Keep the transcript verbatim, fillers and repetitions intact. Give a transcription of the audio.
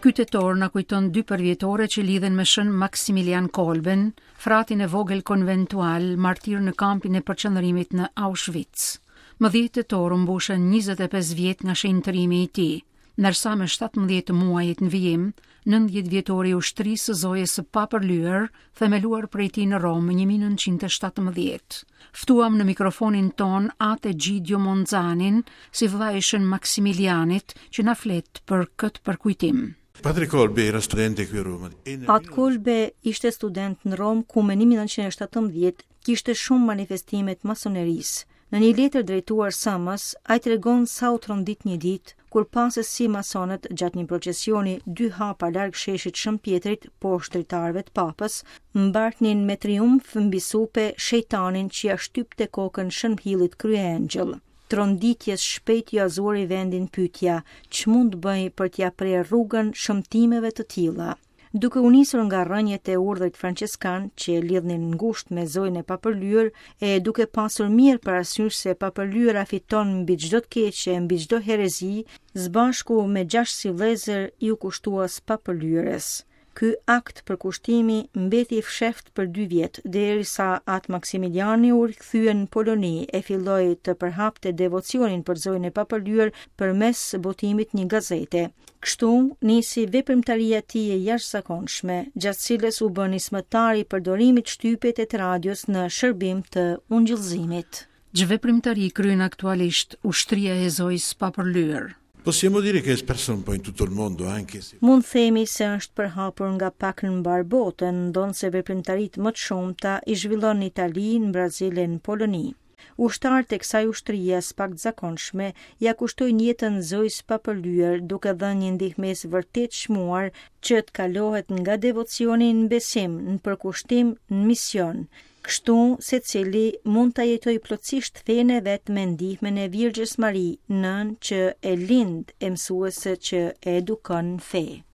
Kytetor na kujton dy përvjetore që lidhen me shën Maximilian Kolben, fratin e vogël konventual martir në kampin e përqendrimit në Auschwitz. Më dhjetë tetor mbushën njëzet e pesë vjet nga shenjtërimi i tij, ndërsa me shtatëmbëdhjetë muajit në vijim, nëntëdhjetë vjetori i ushtrisë së zojës së papërlyer, themeluar prej tij në Rom në një mijë nëntëqind e shtatëmbëdhjetë. Ftuam në mikrofonin ton atë Egidio Monzanin, si vllajshën Maksimilianit, që na flet për këtë përkujtim. Padre Kolbe era studente qui a Roma. Pat Kolbe ishte student në Rom, ku me një mijë nëntëqind e shtatëmbëdhjetë kishte shumë manifestime të masonerisë. Në një letër drejtuar Samës, ai tregon sa u trondit një ditë kur pasës si masonët gjatë një procesioni dy hapa larg sheshit Shëmpjetrit, poshtë dritarëve të papës, mbartnin me triumf mbi supe shejtanin që ja shtypte kokën Shënhillit kryengjëll. Tronditjes shpejt ju azuri vendin pyetja, ç'mund bëj për t'ia prerë rrugën shëmtimeve të tilla. Duke u nisur nga rrënjët e urdhrit franceskan që lidhnin ngushtë me zojën e papërlyer e duke pasur mirë parasysh se papërlyera fiton mbi çdo të keqe, mbi çdo herezi, sbashku me gjashtë si vëllezër iu kushtua papërlyerës. Ky akt për kushtimi mbeti i fsheft për dy vjet, derisa atë Maksimiliani u rikthye në Poloni e filloi të përhapte devocionin për zojën e papërlyer përmes botimit një gazete. Kështu nisi veprimtaria e tij e jashtëzakonshme, gjatë cilës u bë nismëtar i përdorimit shtypjet e të radios në shërbim të ungjillëzimit. Ç'veprimtari kryen aktualisht ushtria e zojës papërlyer? Possiamo dire che è sparsa un po' in tutto il mondo, anche se... Mund themi se është përhapur nga pak në mbar botën, ndonse veprimtaritë më të shumta i zhvillon në Itali, në Brazil e në Poloni. Ushtarët e kësaj ushtrie as pak zakonshme ja kushtojnë jetën zojës papërlyer, duke dhënë një ndihmesë vërtet çmuar që të kalohet nga devocioni në besim, në përkushtim, në mision. Kështu, secili mund ta jetojë plotësisht fenë e vet me ndihmën e Virgjës Mari, nën që e lind e mësuese që e edukon në fe.